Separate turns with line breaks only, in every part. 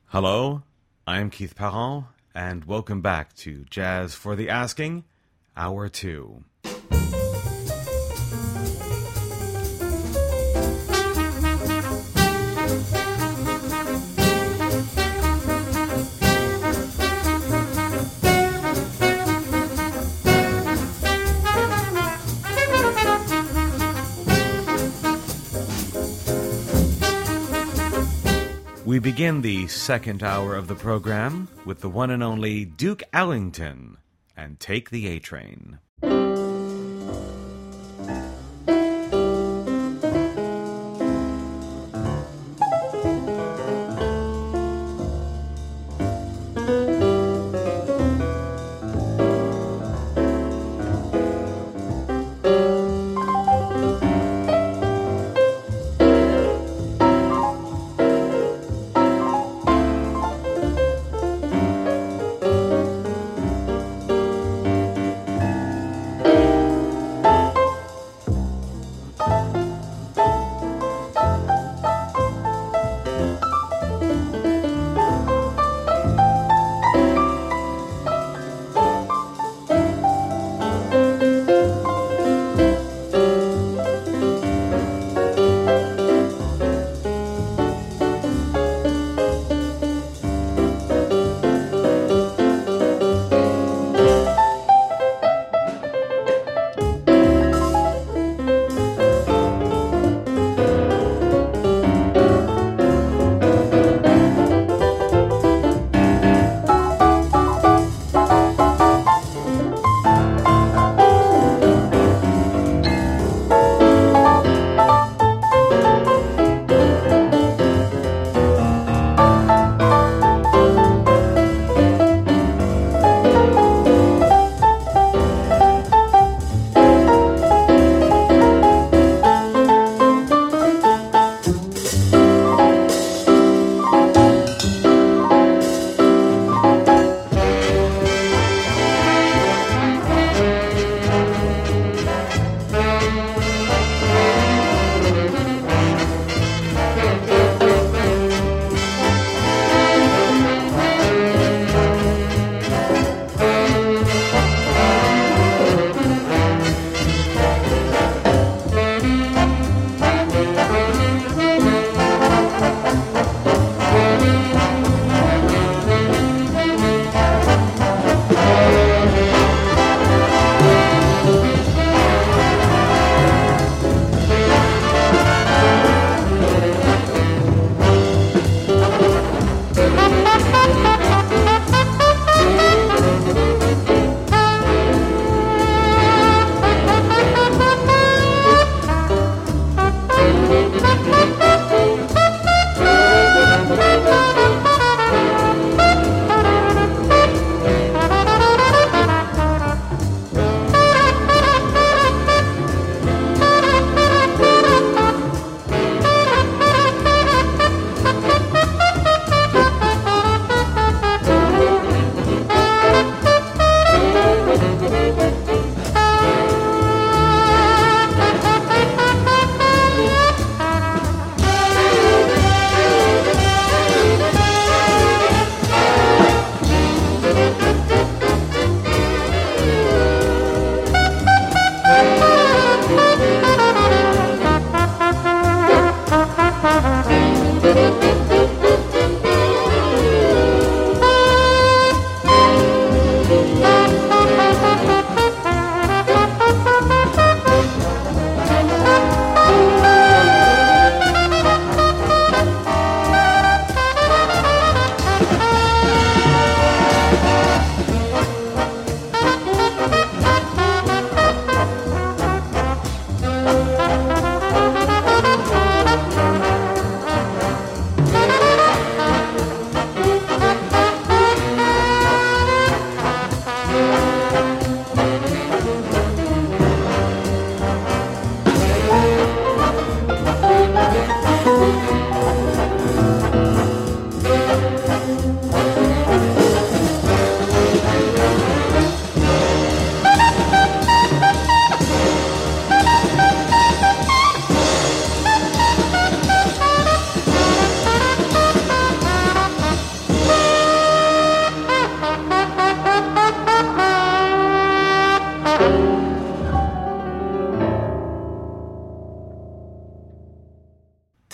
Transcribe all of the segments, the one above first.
Hello, I am Keith Parent, and welcome back to Jazz for the Asking, Hour 2. We begin the second hour of the program with the one and only Duke Ellington and Take the A-Train.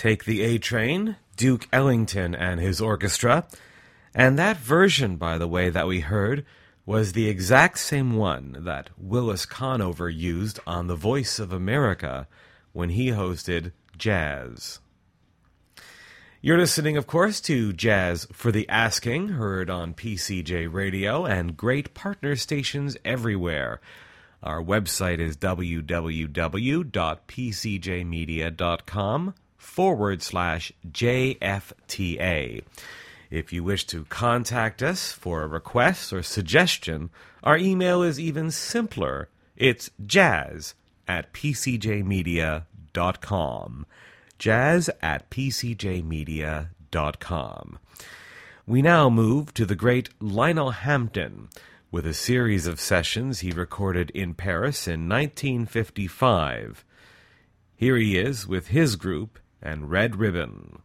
Take the A-Train, Duke Ellington and his orchestra. And that version, by the way, that we heard was the exact same one that Willis Conover used on The Voice of America when he hosted Jazz. You're listening, of course, to Jazz for the Asking, heard on PCJ Radio and great partner stations everywhere. Our website is www.pcjmedia.com/JFTA. If you wish to contact us for a request or suggestion, our email is even simpler. It's jazz@pcjmedia.com. jazz@pcjmedia.com. We now move to the great Lionel Hampton with a series of sessions he recorded in Paris in 1955. Here he is with his group and Red Ribbon.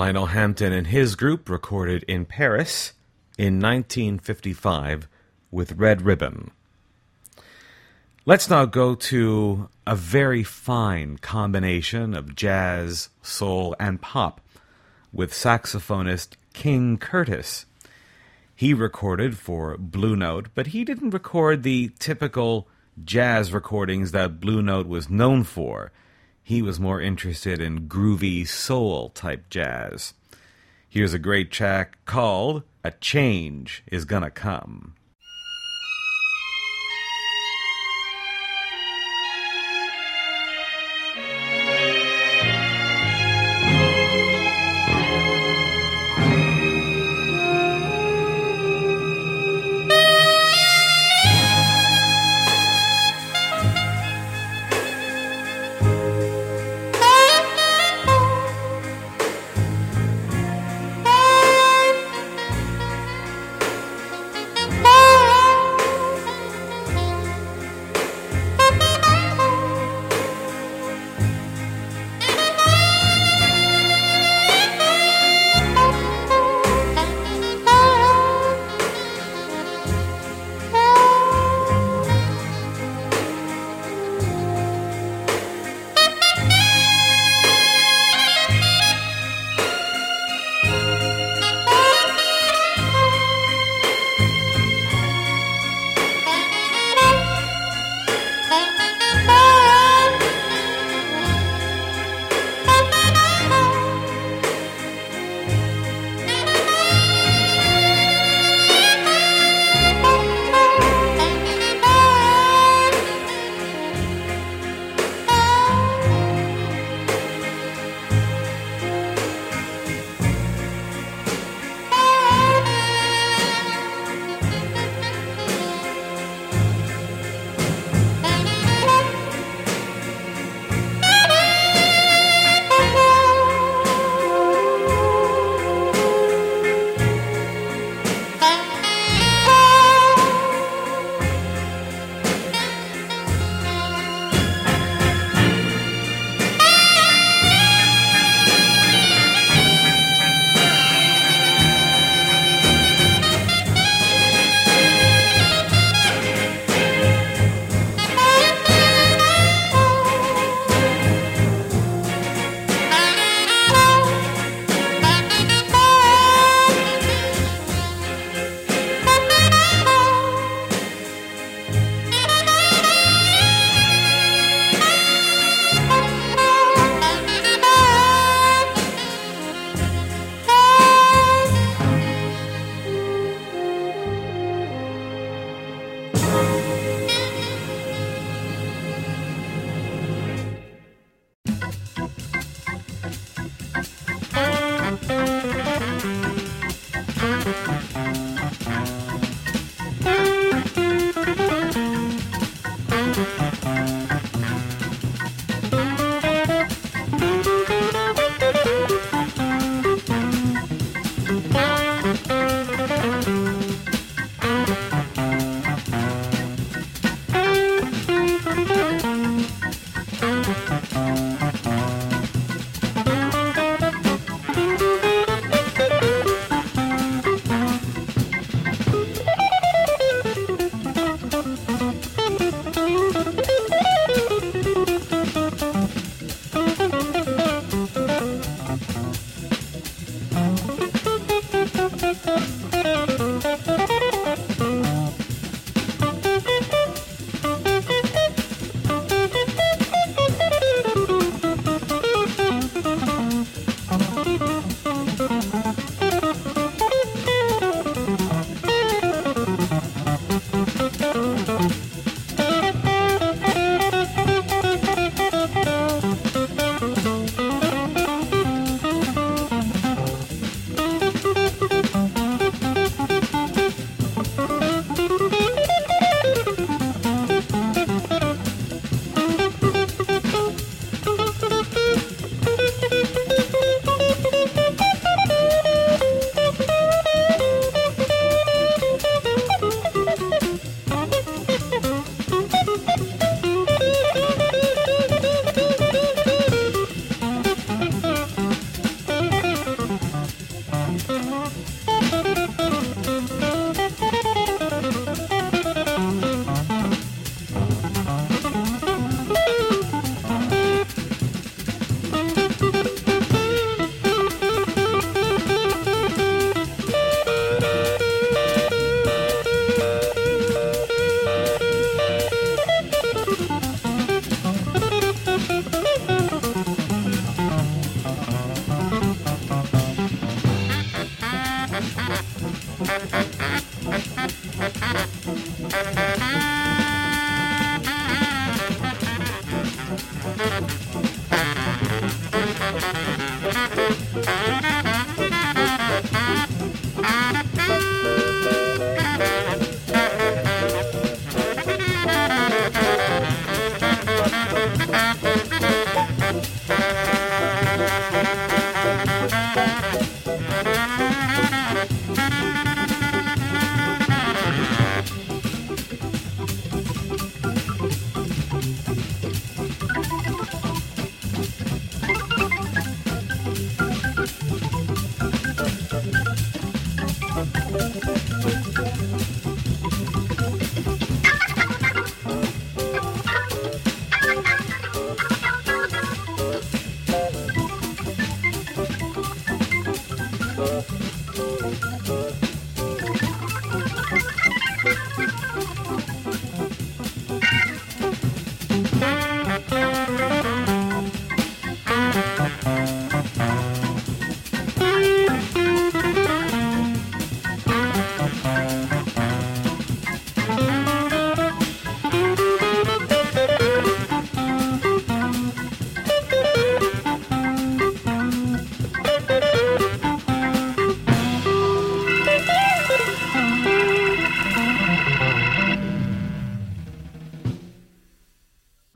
Lionel Hampton and his group recorded in Paris in 1955 with Red Ribbon. Let's now go to a very fine combination of jazz, soul, and pop with saxophonist King Curtis. He recorded for Blue Note, but he didn't record the typical jazz recordings that Blue Note was known for. He was more interested in groovy soul-type jazz. Here's a great track called A Change Is Gonna Come.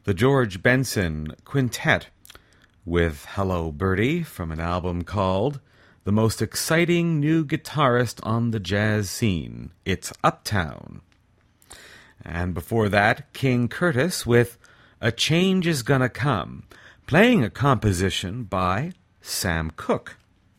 the George Benson Quintet with Hello Birdie from an album called The Most Exciting New Guitarist on the Jazz Scene. It's Uptown. And before that, King Curtis with A Change Is Gonna Come, playing a composition by Sam Cooke.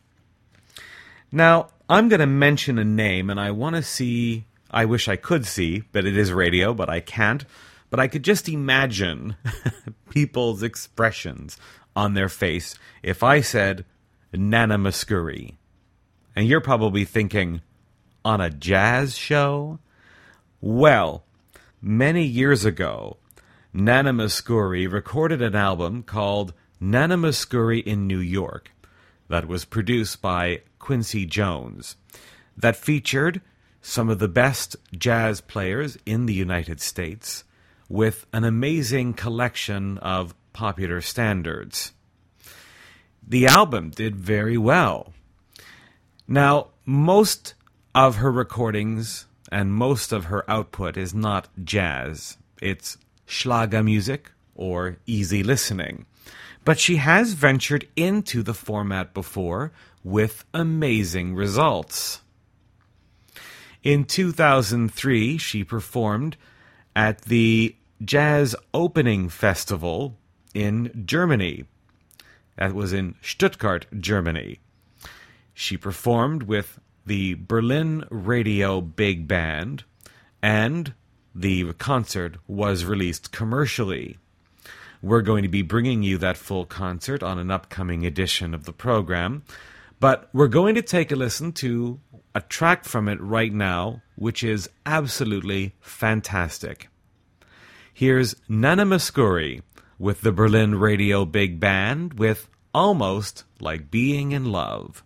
Now, I'm going to mention a name, and I want to see, I wish I could see, but it is radio, but I can't. But I could just imagine people's expressions on their face if I said Nana Mouskouri. And you're probably thinking, on a jazz show? Well, many years ago, Nana Mouskouri recorded an album called Nana Mouskouri in New York that was produced by Quincy Jones, that featured some of the best jazz players in the United States with an amazing collection of popular standards. The album did very well. Now, most of her recordings and most of her output is not jazz. It's Schlager music or easy listening. But she has ventured into the format before with amazing results. In 2003, she performed at the Jazz Opening Festival in Germany. That was in Stuttgart, Germany. She performed with the Berlin Radio Big Band, and the concert was released commercially. We're going to be bringing you that full concert on an upcoming edition of the program, but we're going to take a listen to a track from it right now, which is absolutely fantastic. Here's Nana Mouskouri with the Berlin Radio Big Band with Almost Like Being in Love.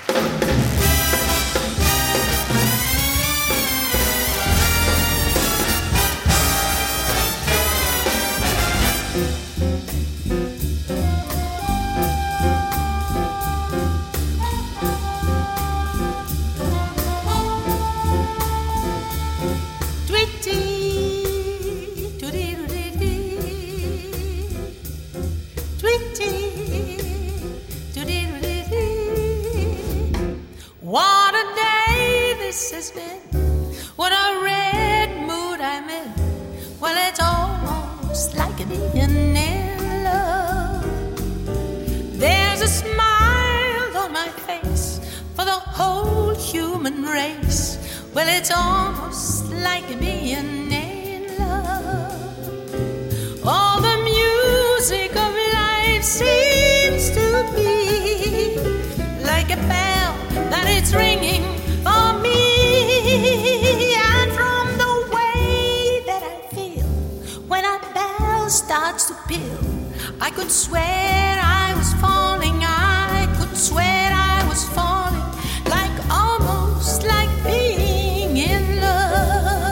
What a day this has been. What a red mood I'm in. Well, it's almost like being in love. There's a smile on my face for the whole human race. Well, it's almost like being in love. All the music of life seems to be like a bell that it's ringing for me. And from the way that I feel when a bell starts to peal, I could swear I was falling. I could swear I was falling, like almost like being in love.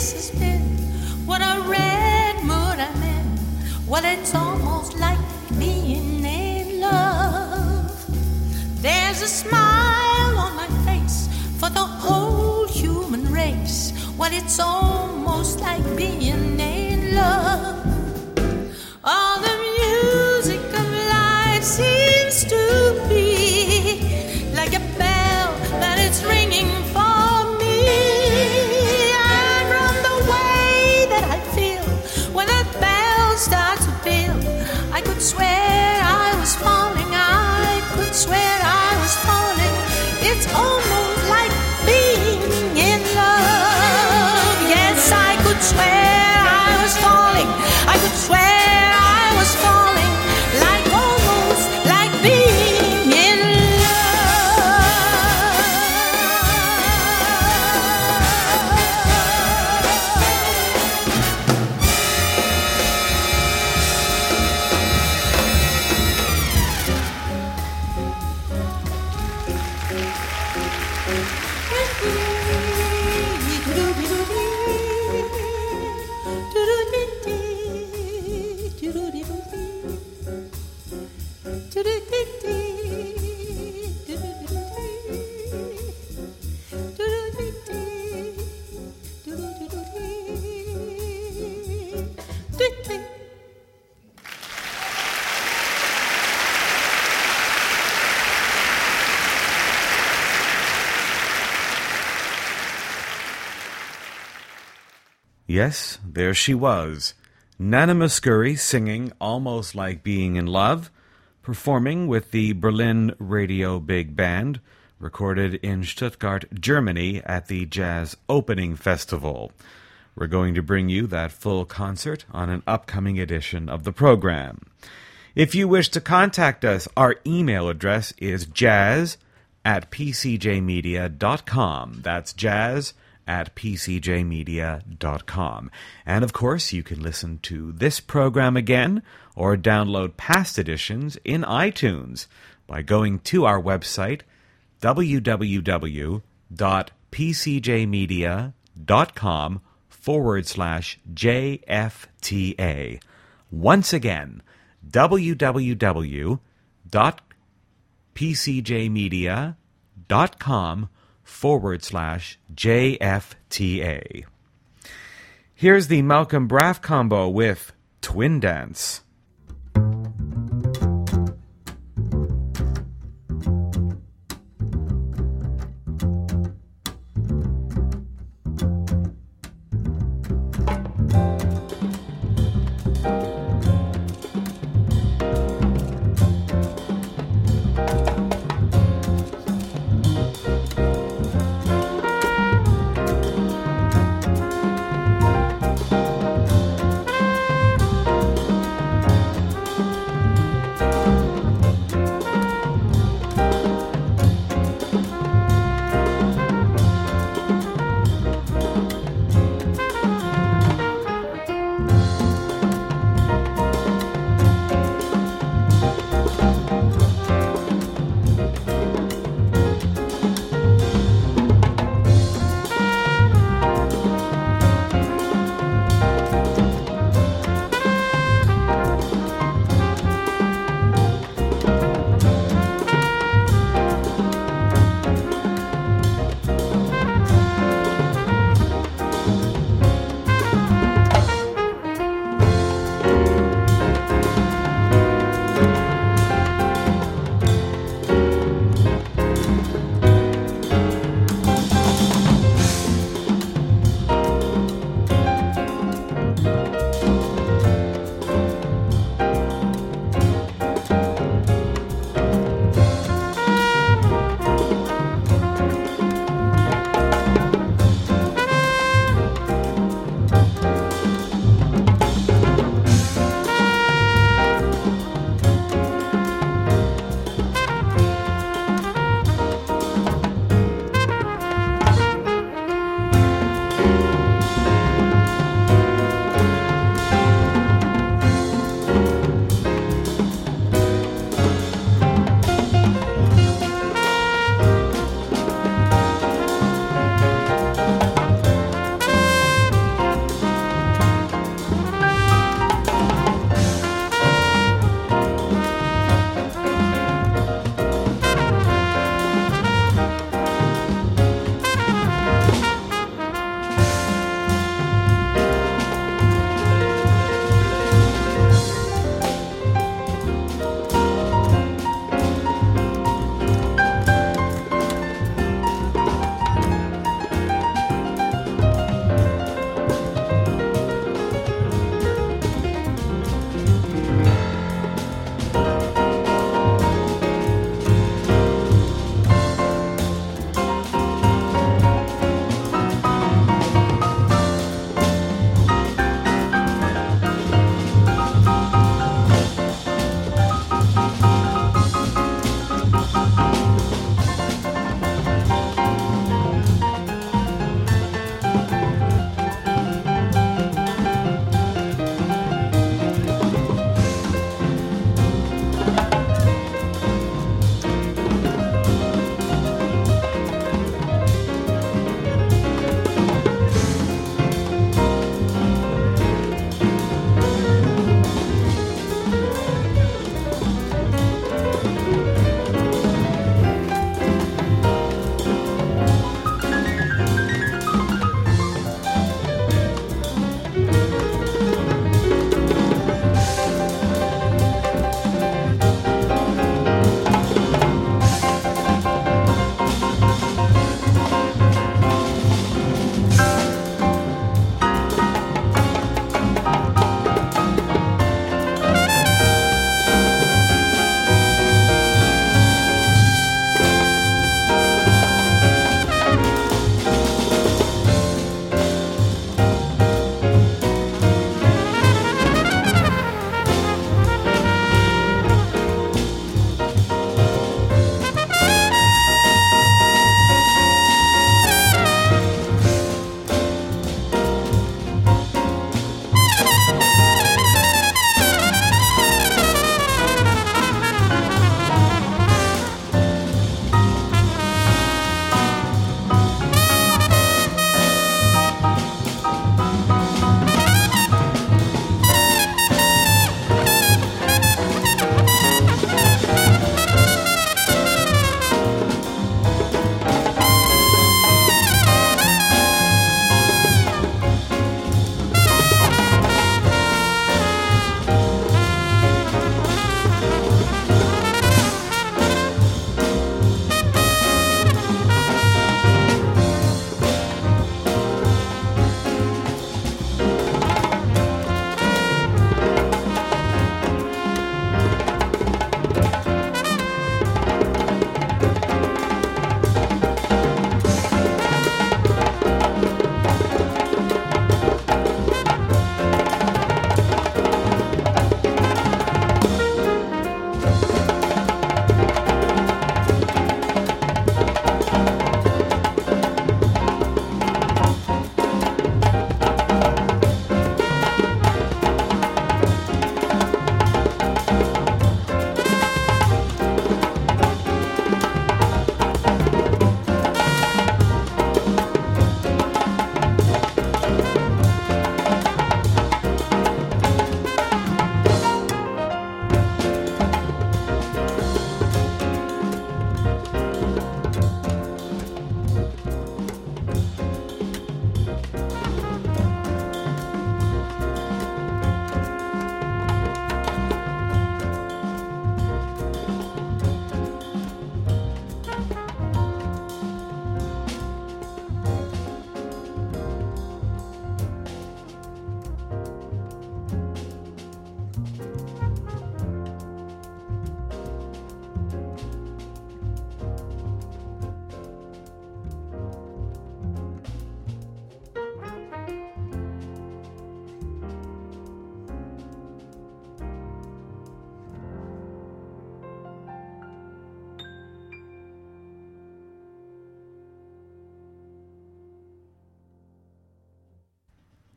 this has been. What a red mood I'm in. Well, it's almost like being in love. There's a smile on my face for the whole human race. Well, it's almost like being in love. All the music of life seems to be like a bell that it's ringing for me. And from the way that I feel when that bell starts to peal, I could swear I was falling. I could swear I was falling. It's almost like being in love. Yes, I could swear I was falling. I could swear I was falling, like almost like being in
Yes, there she was, Nana Mouskouri singing Almost Like Being in Love, performing with the Berlin Radio Big Band, recorded in Stuttgart, Germany at the Jazz Opening Festival. We're going to bring you that full concert on an upcoming edition of the program. If you wish to contact us, our email address is jazz@pcjmedia.com. That's jazz@pcjmedia.com. And of course, you can listen to this program again or download past editions in iTunes by going to our website, www.pcjmedia.com/JFTA. Once again, www.pcjmedia.com/JFTA. Here's the Malcolm Braff combo with Twin Dance.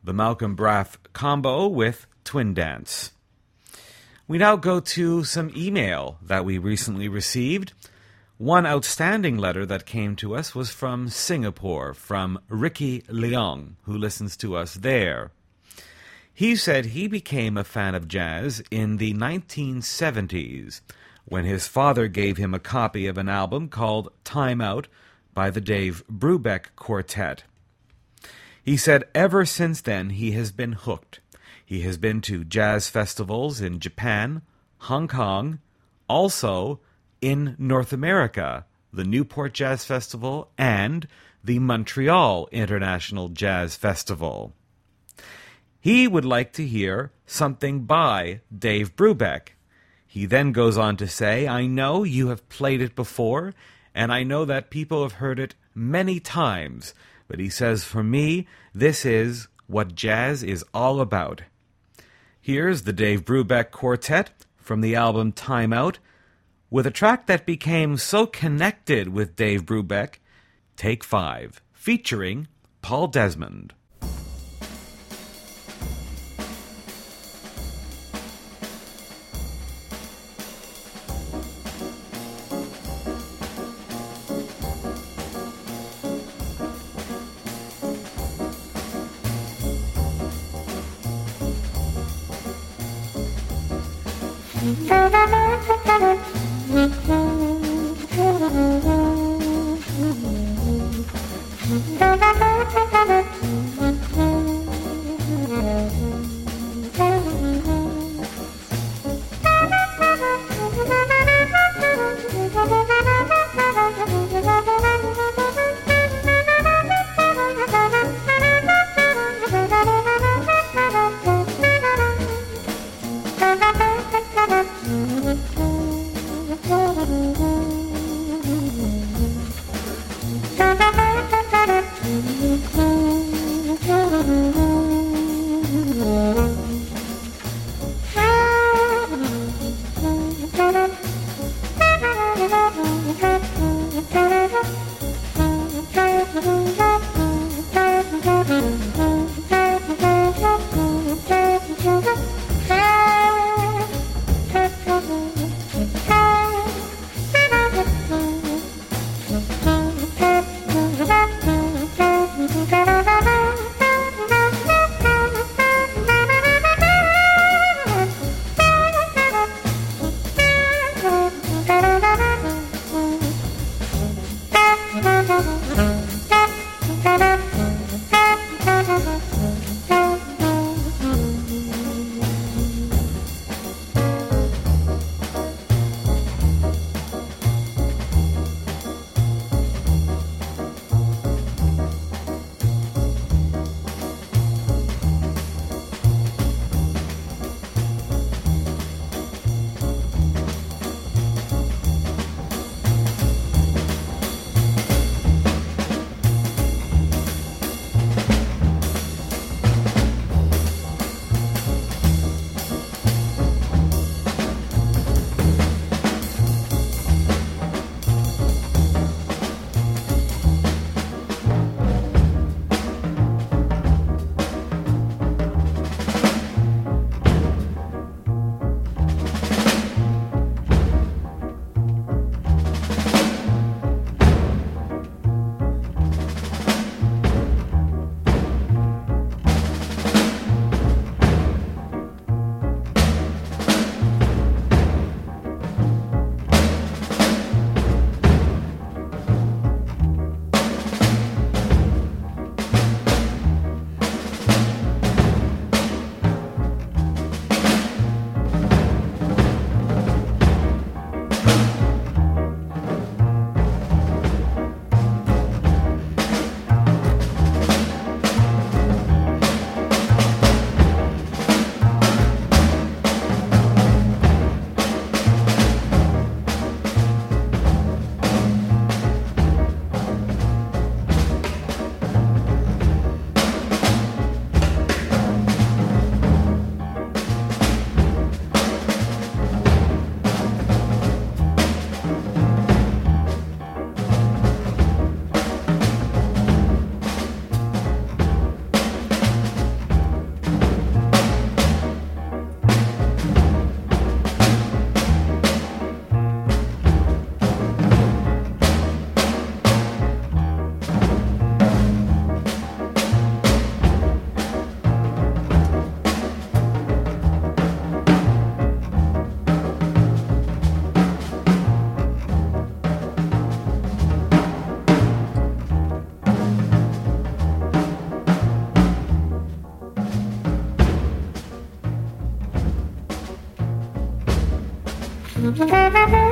the Malcolm Braff combo with Twin Dance. We now go to some email that we recently received. One outstanding letter that came to us was from Singapore, from Ricky Leong, who listens to us there. He said he became a fan of jazz in the 1970s, when his father gave him a copy of an album called Time Out by the Dave Brubeck Quartet. He said ever since then he has been hooked. He has been to jazz festivals in Japan, Hong Kong, also in North America, the Newport Jazz Festival and the Montreal International Jazz Festival. He would like to hear something by Dave Brubeck. He then goes on to say, I know you have played it before, and I know that people have heard it many times, but he says, for me, this is what jazz is all about. Here's the Dave Brubeck Quartet from the album Time Out, with a track that became so connected with Dave Brubeck, Take 5, featuring Paul Desmond.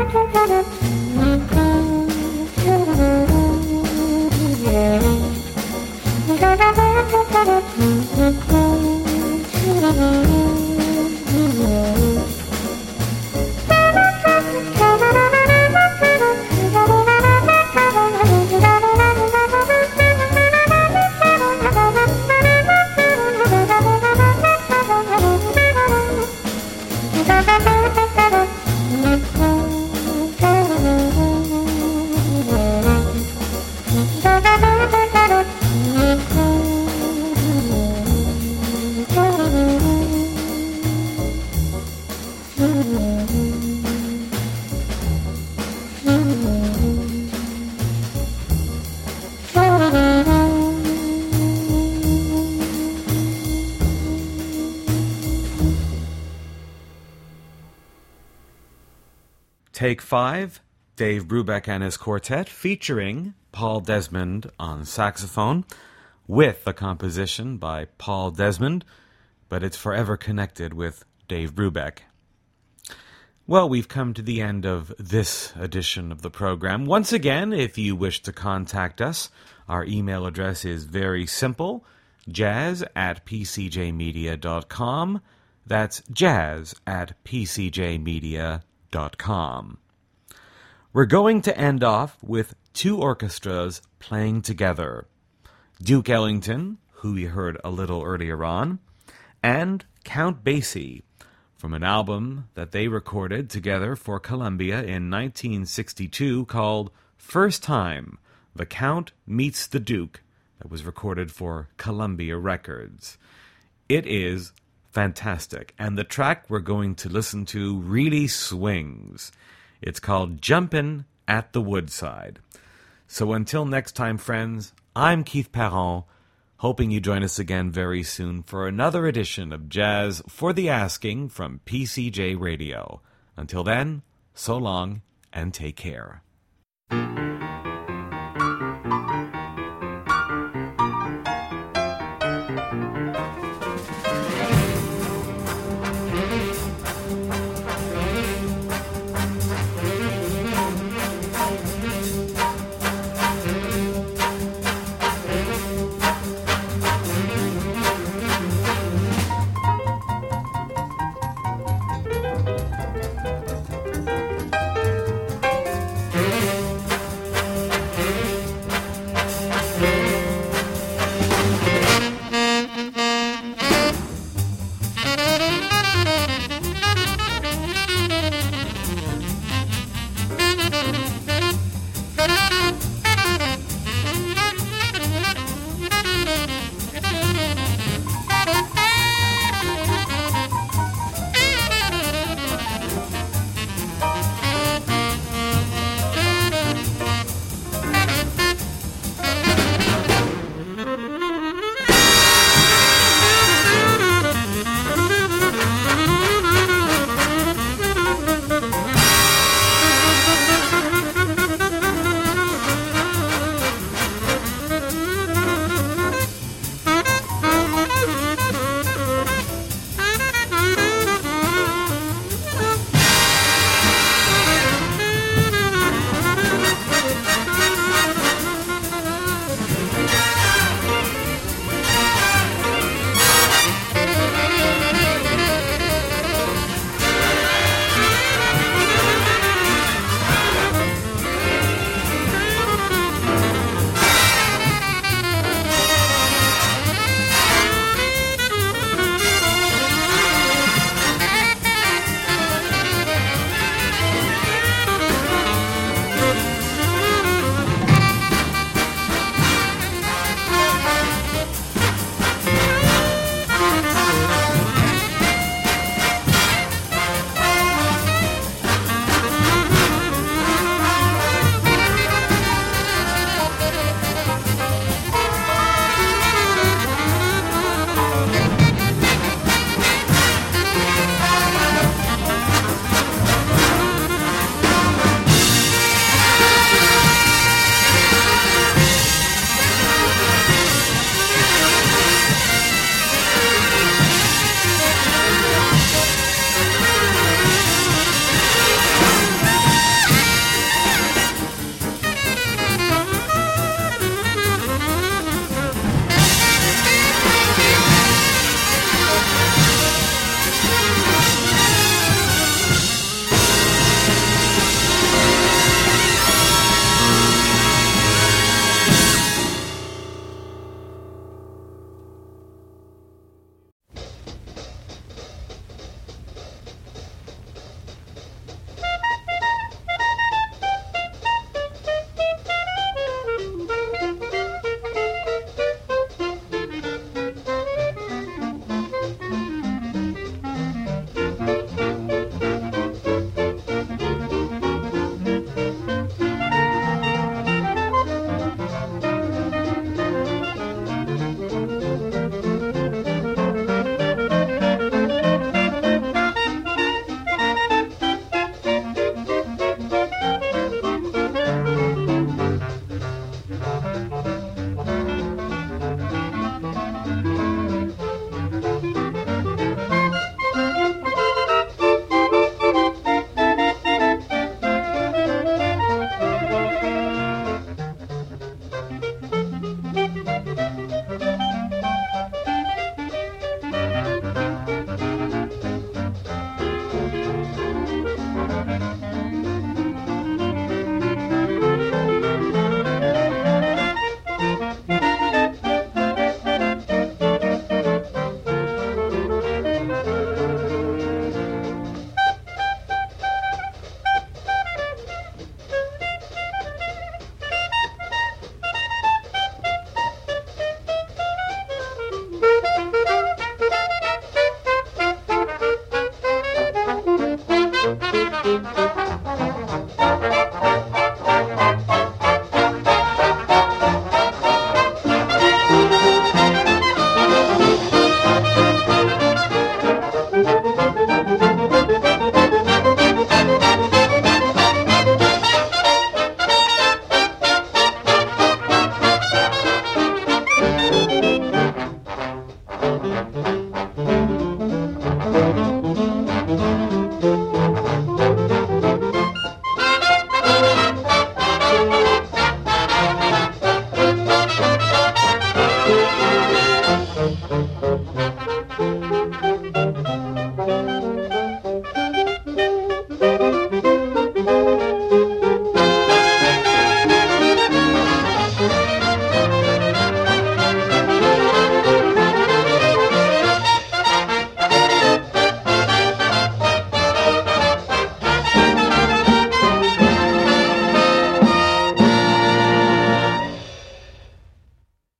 Take 5, Dave Brubeck and his quartet, featuring Paul Desmond on saxophone, with a composition by Paul Desmond, but it's forever connected with Dave Brubeck. Well, we've come to the end of this edition of the program. Once again, if you wish to contact us, our email address is very simple, jazz@pcjmedia.com. That's jazz@pcjmedia.com. We're going to end off with two orchestras playing together. Duke Ellington, who we heard a little earlier on, and Count Basie, from an album that they recorded together for Columbia in 1962 called First Time, The Count Meets the Duke, that was recorded for Columbia Records. It is fantastic, and the track we're going to listen to really swings. It's called Jumpin' at the Woodside. So until next time, friends, I'm Keith Perron, hoping you join us again very soon for another edition of Jazz for the Asking from PCJ Radio. Until then, so long and take care.